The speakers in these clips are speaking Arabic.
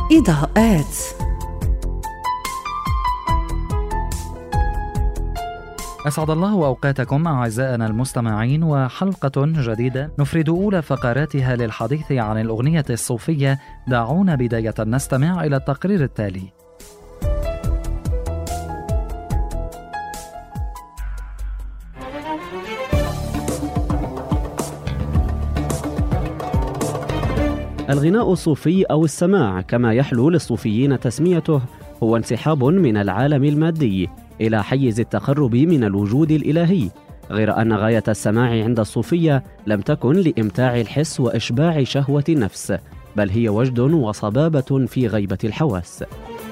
إضاءات. أسعد الله أوقاتكم أعزائنا المستمعين، وحلقة جديدة نفرد أولى فقراتها للحديث عن الأغنية الصوفية. دعونا بداية نستمع إلى التقرير التالي. الغناء الصوفي أو السماع كما يحلو للصوفيين تسميته هو انسحاب من العالم المادي إلى حيز التقرب من الوجود الإلهي، غير أن غاية السماع عند الصوفية لم تكن لإمتاع الحس وإشباع شهوة النفس، بل هي وجد وصبابة في غيبة الحواس.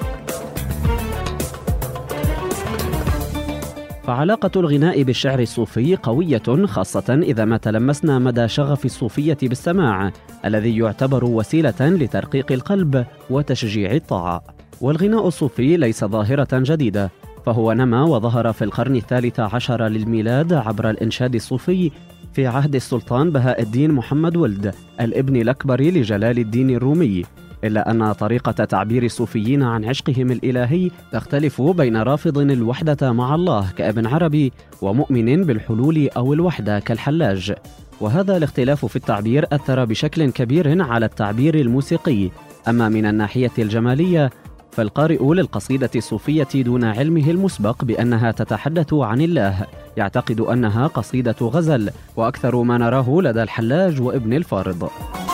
فعلاقة الغناء بالشعر الصوفي قوية، خاصة إذا ما تلمسنا مدى شغف الصوفية بالسماع الذي يعتبر وسيلة لترقيق القلب وتشجيع الطاعة. والغناء الصوفي ليس ظاهرة جديدة، فهو نما وظهر في القرن الثالث عشر للميلاد عبر الإنشاد الصوفي في عهد السلطان بهاء الدين محمد ولد الابن الأكبر لجلال الدين الرومي، إلا أن طريقة تعبير الصوفيين عن عشقهم الإلهي تختلف بين رافض الوحدة مع الله كابن عربي ومؤمن بالحلول أو الوحدة كالحلاج. وهذا الاختلاف في التعبير أثر بشكل كبير على التعبير الموسيقي. أما من الناحية الجمالية فالقارئ للقصيدة الصوفية دون علمه المسبق بأنها تتحدث عن الله يعتقد أنها قصيدة غزل، وأكثر ما نراه لدى الحلاج وابن الفارض.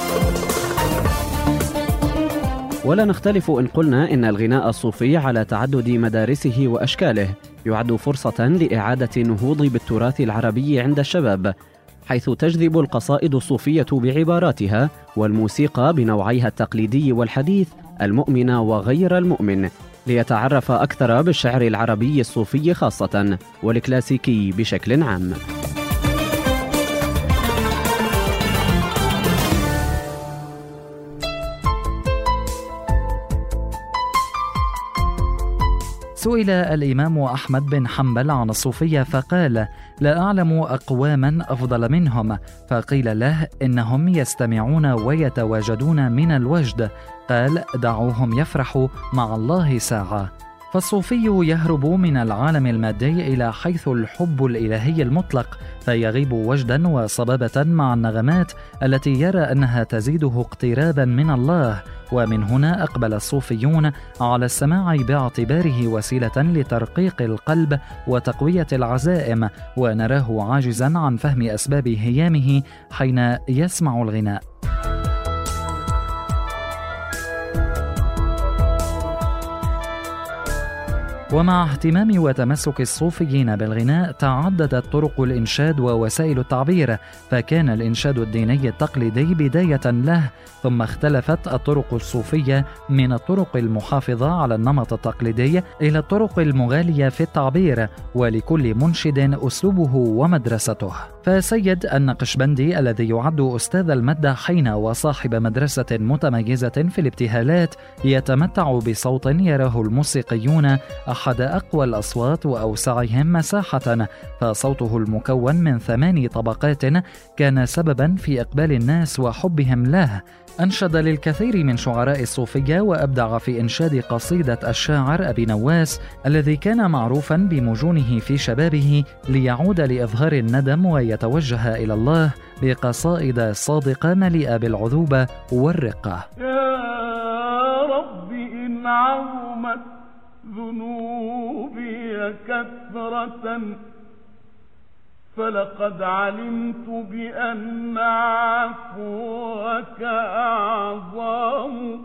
ولا نختلف إن قلنا إن الغناء الصوفي على تعدد مدارسه وأشكاله يعد فرصة لإعادة النهوض بالتراث العربي عند الشباب، حيث تجذب القصائد الصوفية بعباراتها والموسيقى بنوعيها التقليدي والحديث، المؤمن وغير المؤمن، ليتعرف أكثر بالشعر العربي الصوفي خاصة والكلاسيكي بشكل عام. سئل الإمام أحمد بن حنبل عن الصوفية فقال: لا أعلم أقواما أفضل منهم. فقيل له: إنهم يستمعون ويتواجدون من الوجد. قال: دعوهم يفرحوا مع الله ساعة. فالصوفي يهرب من العالم المادي إلى حيث الحب الإلهي المطلق، فيغيب وجدا وصبابة مع النغمات التي يرى أنها تزيده اقترابا من الله. ومن هنا أقبل الصوفيون على السماع باعتباره وسيلة لترقيق القلب وتقوية العزائم، ونراه عاجزا عن فهم أسباب هيامه حين يسمع الغناء. ومع اهتمام وتمسك الصوفيين بالغناء تعددت طرق الإنشاد ووسائل التعبير، فكان الإنشاد الديني التقليدي بداية له، ثم اختلفت الطرق الصوفية من الطرق المحافظة على النمط التقليدي إلى الطرق المغالية في التعبير، ولكل منشد أسلوبه ومدرسته. فسيد النقشبندي الذي يعد أستاذ المداحين وصاحب مدرسة متميزة في الابتهالات يتمتع بصوت يراه الموسيقيون أحد أقوى الأصوات وأوسعهم مساحة، فصوته المكون من 8 طبقات كان سببا في إقبال الناس وحبهم له. أنشد للكثير من شعراء الصوفية، وأبدع في إنشاد قصيدة الشاعر أبي نواس الذي كان معروفا بمجونه في شبابه، ليعود لإظهار الندم ويتوجه إلى الله بقصائد صادقة مليئة بالعذوبة والرقة. يا رب إن عظمت ذنوبي كثرة فلقد علمت بأن عفوك أعظم.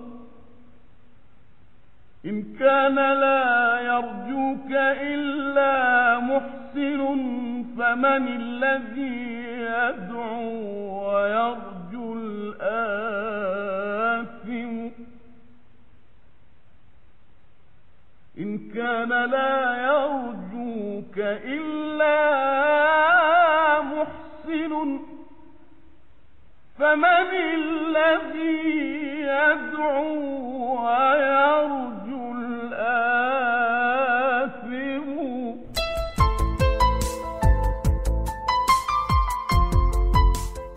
إن كان لا يرجوك إلا محسن فمن الذي يدعو ويرجو الآثم. إن كان لا يرجوك إلا محسن فمن الذي يدعو ويرجو الآثم.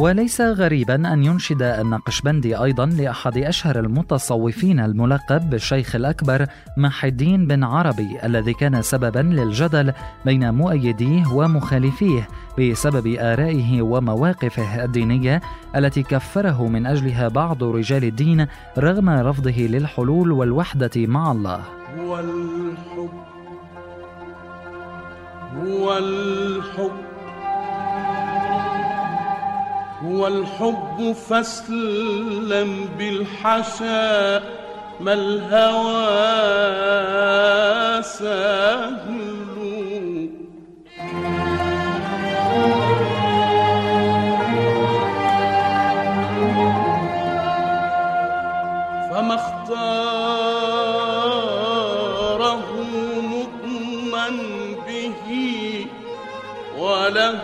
وليس غريبا أن ينشد النقشبندي أيضا لأحد أشهر المتصوفين الملقب بالشيخ الأكبر محي الدين بن عربي، الذي كان سببا للجدل بين مؤيديه ومخالفيه بسبب آرائه ومواقفه الدينية التي كفره من أجلها بعض رجال الدين رغم رفضه للحلول والوحدة مع الله. هو الحب فاسلم بالحشا ما الهوى سهل فما اختاره مضمن به وله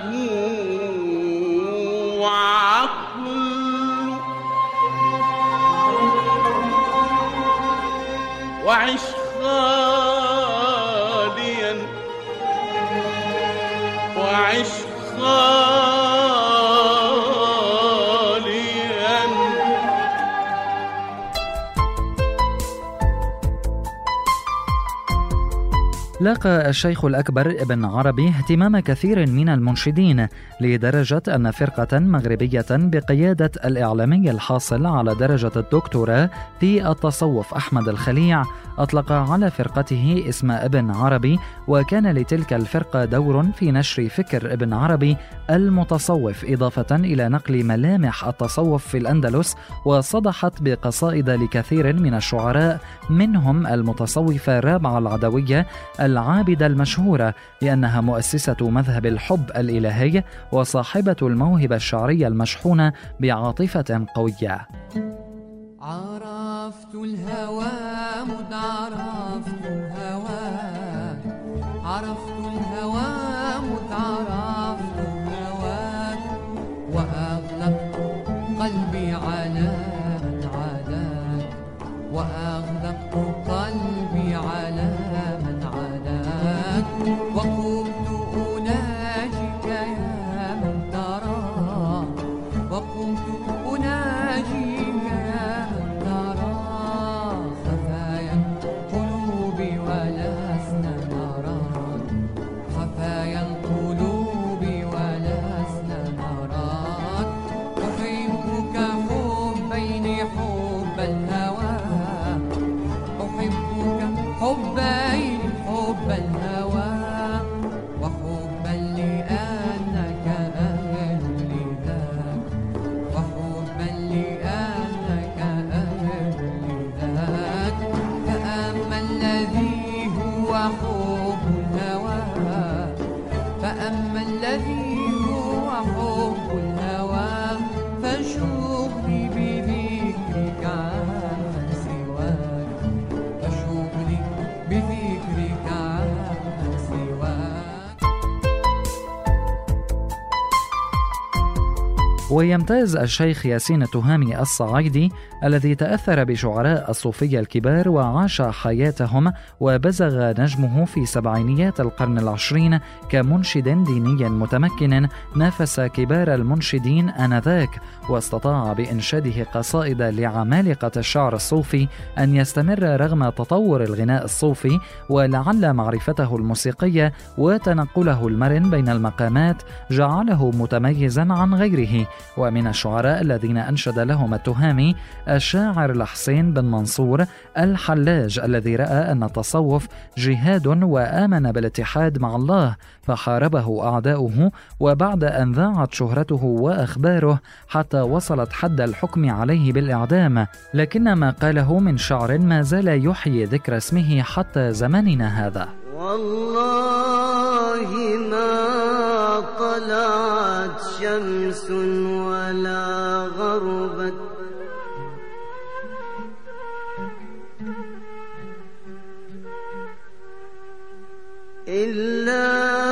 عقل وعش خاليا لاقى الشيخ الأكبر ابن عربي اهتمام كثير من المنشدين لدرجة أن فرقة مغربية بقيادة الإعلامي الحاصل على درجة الدكتوراه في التصوف أحمد الخليع أطلق على فرقته اسم ابن عربي، وكان لتلك الفرقة دور في نشر فكر ابن عربي المتصوف إضافة إلى نقل ملامح التصوف في الأندلس، وصدحت بقصائد لكثير من الشعراء منهم المتصوفة رابعة العدوية العابدة المشهورة لأنها مؤسسة مذهب الحب الإلهي وصاحبة الموهبة الشعرية المشحونة بعاطفة قوية. عرفت الهوى مذ عرفت الهوى، عرفت الهوى مذ عرفت الهوى، وأغلقت قلبي على من عاداك، وأغلقت قلبي على من عاداك، وقمت أناجيك يا من ترى، وقمت أناجيك ويمتاز الشيخ ياسين التهامي الصعيدي الذي تأثر بشعراء الصوفية الكبار وعاش حياتهم وبزغ نجمه في سبعينيات القرن العشرين كمنشد ديني متمكن نافس كبار المنشدين آنذاك، واستطاع بإنشاده قصائد لعمالقة الشعر الصوفي أن يستمر رغم تطور الغناء الصوفي، ولعل معرفته الموسيقية وتنقله المرن بين المقامات جعله متميزا عن غيره. ومن الشعراء الذين أنشد لهم التهامي الشاعر الحسين بن منصور الحلاج، الذي رأى أن التصوف جهاد وآمن بالاتحاد مع الله فحاربه أعداؤه، وبعد أن ذاعت شهرته وأخباره حتى وصلت حد الحكم عليه بالإعدام، لكن ما قاله من شعر ما زال يحيي ذكر اسمه حتى زماننا هذا. والله ما طلعت شمس ولا غربت إلا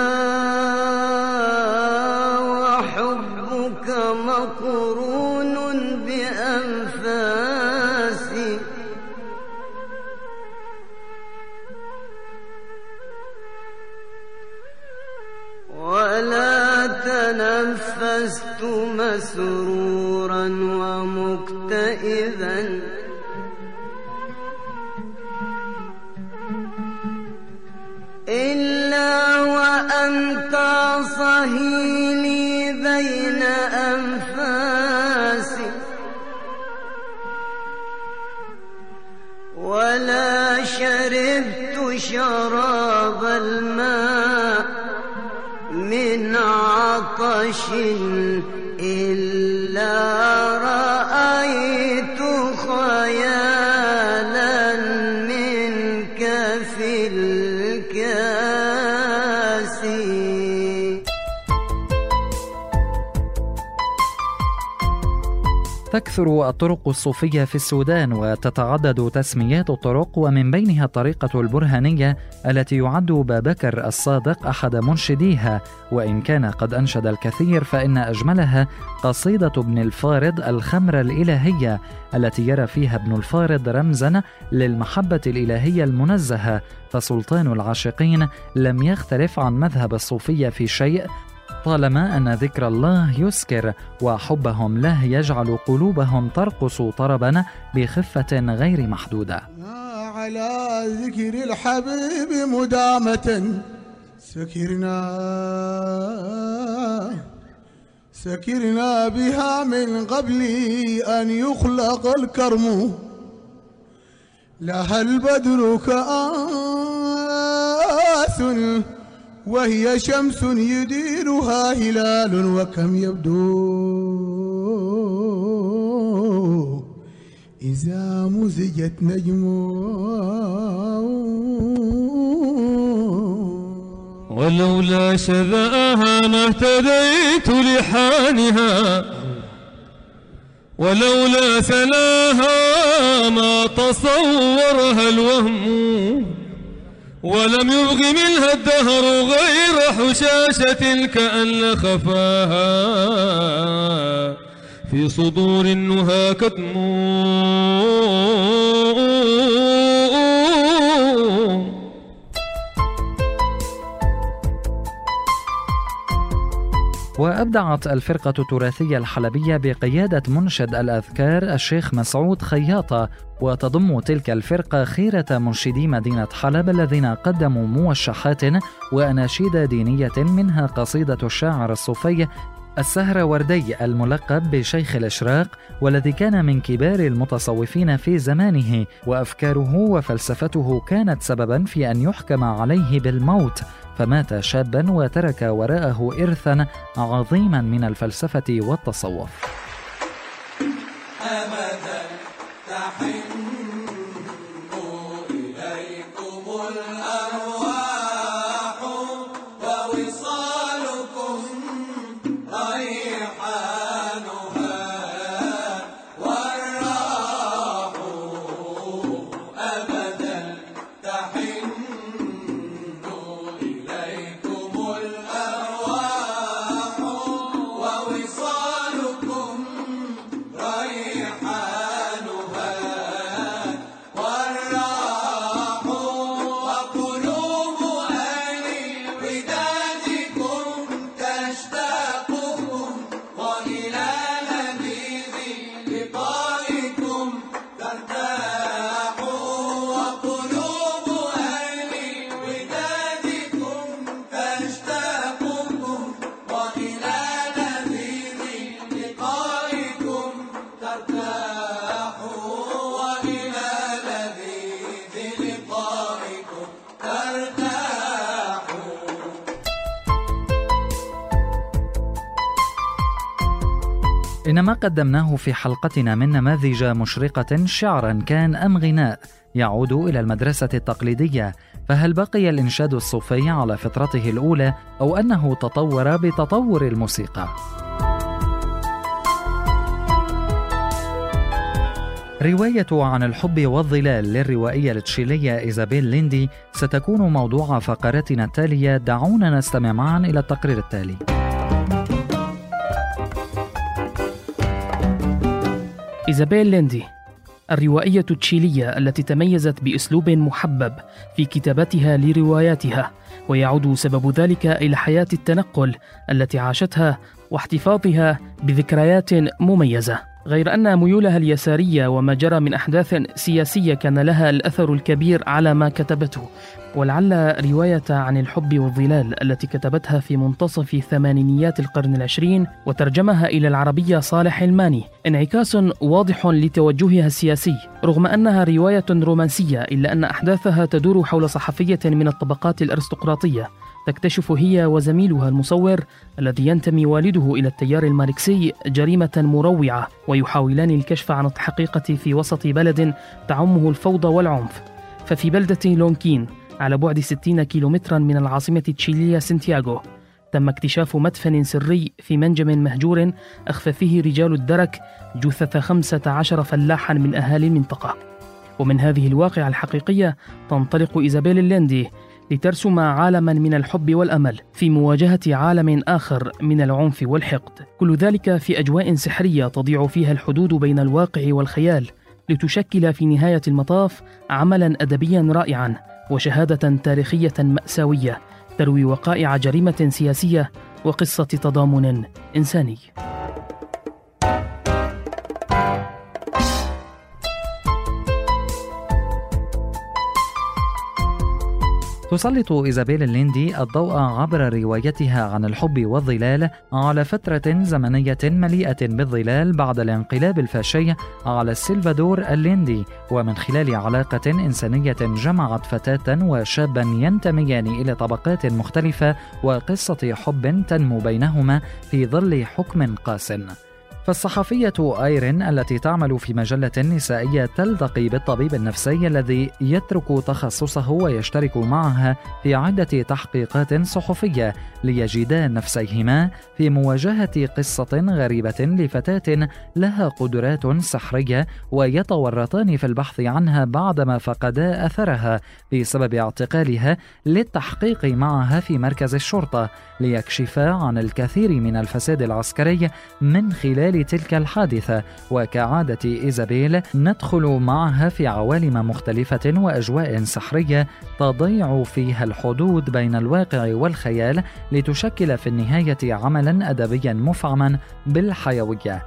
وحبك مقرون بأنفاسي، ولا تنفست مسرورا ومكتئبا إلا وأنت صهيلي بين أنفاسي ولا شربت شراب الماء من عطش إلا رأيت خيالا منك في الكاس. تكثر الطرق الصوفية في السودان وتتعدد تسميات الطرق، ومن بينها الطريقة البرهانية التي يعد بابكر الصادق أحد منشديها، وإن كان قد أنشد الكثير فإن أجملها قصيدة ابن الفارض الخمرة الإلهية التي يرى فيها ابن الفارض رمزا للمحبة الإلهية المنزهة، فسلطان العاشقين لم يختلف عن مذهب الصوفية في شيء طالما أن ذكر الله يسكر وحبهم له يجعل قلوبهم ترقص طربا بخفة غير محدودة. على ذكر الحبيب مدامة سكرنا بها من قبل أن يخلق الكرم، لها البدر كآس وهي شمس يديرها هلال، وكم يبدو إذا مزجت نجمه. ولولا شذاها ما اهتديت لحانها، ولولا سناها ما تصورها الوهم، ولم يبغ منها الدهر غير حشاشة كأن خفاها في صدور النهى كتم. وأبدعت الفرقة التراثية الحلبية بقيادة منشد الأذكار الشيخ مسعود خياطة، وتضم تلك الفرقة خيرة منشدي مدينة حلب الذين قدموا موشحات وأناشيد دينية، منها قصيدة الشاعر الصوفي السهروردي الملقب بشيخ الإشراق، والذي كان من كبار المتصوفين في زمانه، وأفكاره وفلسفته كانت سببا في أن يحكم عليه بالموت، فمات شابا وترك وراءه إرثا عظيما من الفلسفة والتصوف. أبدا تحن إليكم الأرواح ووصالكم ريحانها والراح، أبدا تحن إليكم الأرواح ووصالكم ريحانها والراح، وقلوب أهل ودادكم تشتاقكم وإلى لذيذ لقائكم ترتاح، وقلوب أهل ودادكم تشتاقكم وإلى لذيذ لقائكم ترتاح، وإلى لذيذ لقائكم ترتاح. إنما قدمناه في حلقتنا من نماذج مشرقة شعرا كان أم غناء يعود إلى المدرسة التقليدية، فهل بقي الإنشاد الصوفي على فطرته الأولى أو أنه تطور بتطور الموسيقى؟ رواية عن الحب والظلال للروائية التشيلية إيزابيل ليندي ستكون موضوع فقرتنا التالية. دعونا نستمع معا إلى التقرير التالي. إيزابيل ليندي الروائية التشيلية التي تميزت بأسلوب محبب في كتابتها لرواياتها، ويعود سبب ذلك إلى حياة التنقل التي عاشتها واحتفاظها بذكريات مميزة. غير أن ميولها اليسارية وما جرى من أحداث سياسية كان لها الأثر الكبير على ما كتبته. ولعل رواية عن الحب والظلال التي كتبتها في منتصف ثمانينيات القرن العشرين وترجمها إلى العربية صالح الماني انعكاس واضح لتوجهها السياسي، رغم أنها رواية رومانسية إلا أن أحداثها تدور حول صحفية من الطبقات الأرستقراطية تكتشف هي وزميلها المصور الذي ينتمي والده إلى التيار الماركسي جريمة مروعة، ويحاولان الكشف عن الحقيقة في وسط بلد تعمه الفوضى والعنف. ففي بلدة لونكين على بعد 60 كيلومترا من العاصمة تشيلية سانتياغو تم اكتشاف مدفن سري في منجم مهجور أخفى فيه رجال الدرك جثة 15 فلاحا من أهالي المنطقة. ومن هذه الواقعة الحقيقية تنطلق إيزابيل الليندي لترسم عالما من الحب والأمل في مواجهة عالم آخر من العنف والحقد، كل ذلك في أجواء سحرية تضيع فيها الحدود بين الواقع والخيال، لتشكل في نهاية المطاف عملا أدبيا رائعا وشهادة تاريخية مأساوية تروي وقائع جريمة سياسية وقصة تضامن إنساني. تسلط إيزابيل الليندي الضوء عبر روايتها عن الحب والظلال على فترة زمنية مليئة بالظلال بعد الانقلاب الفاشي على سلفادور الليندي، ومن خلال علاقة إنسانية جمعت فتاة وشابا ينتميان إلى طبقات مختلفة وقصة حب تنمو بينهما في ظل حكم قاس. فالصحفية آيرين التي تعمل في مجلة نسائية تلتقي بالطبيب النفسي الذي يترك تخصصه ويشترك معها في عدة تحقيقات صحفية ليجدا نفسيهما في مواجهة قصة غريبة لفتاة لها قدرات سحرية ويتورطان في البحث عنها بعدما فقدا أثرها بسبب اعتقالها للتحقيق معها في مركز الشرطة ليكشفا عن الكثير من الفساد العسكري من خلال تلك الحادثة. وكعادة إيزابيل ندخل معها في عوالم مختلفة وأجواء سحرية تضيع فيها الحدود بين الواقع والخيال لتشكل في النهاية عملا أدبيا مفعما بالحيوية.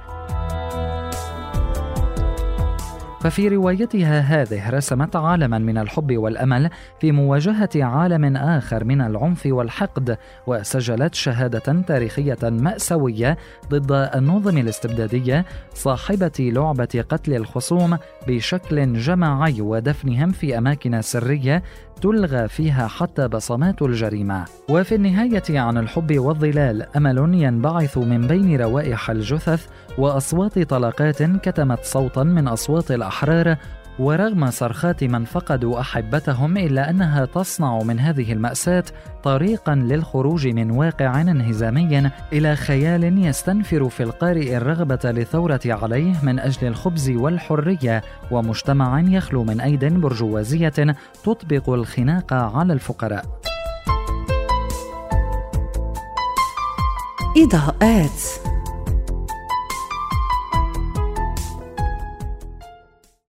ففي روايتها هذه رسمت عالما من الحب والأمل في مواجهة عالم آخر من العنف والحقد، وسجلت شهادة تاريخية مأساوية ضد النظم الاستبدادية صاحبة لعبة قتل الخصوم بشكل جماعي ودفنهم في أماكن سرية تلغى فيها حتى بصمات الجريمة. وفي النهاية عن الحب والظلال أمل ينبعث من بين روائح الجثث وأصوات طلقات كتمت صوتا من أصوات الأحرار، ورغم صرخات من فقدوا أحبتهم إلا أنها تصنع من هذه المأساة طريقا للخروج من واقع انهزامي إلى خيال يستنفر في القارئ الرغبة للثورة عليه من أجل الخبز والحرية، ومجتمع يخلو من أيد برجوازية تطبق الخناق على الفقراء. إضاءات